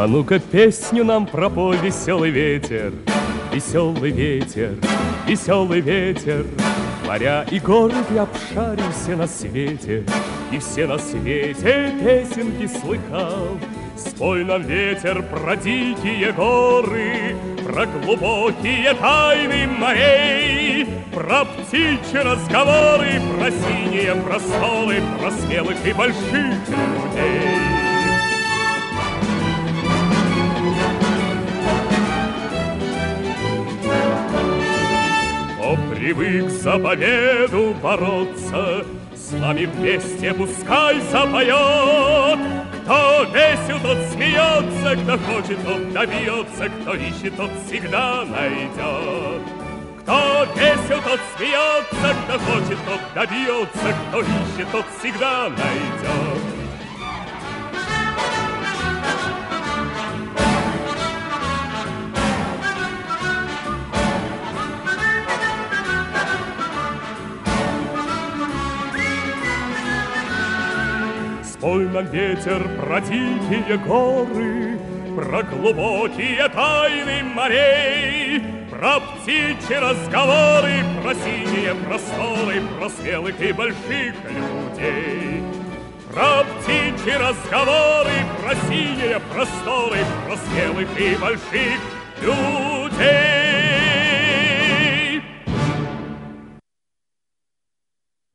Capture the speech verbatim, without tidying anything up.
А ну-ка песню нам пропой, веселый ветер, веселый ветер, веселый ветер. Моря и горы ты обшарил все на свете, и все на свете песенки слыхал. Спой нам, ветер, про дикие горы, про глубокие тайны морей, про птичьи разговоры, про синие просторы, про смелых и больших людей. Кто привык за победу бороться, с нами вместе пускай запоет. Кто весел, тот смеется, кто хочет, тот добьется, кто ищет, тот всегда найдет. Кто весел, тот смеется, кто хочет, тот добьется, кто ищет, тот всегда найдет. Спой нам, ветер, про дикие горы, про глубокие тайны морей, про птичьи разговоры, про синие просторы, про смелых и больших людей. Про птичьи разговоры, про синие просторы, про смелых и больших людей.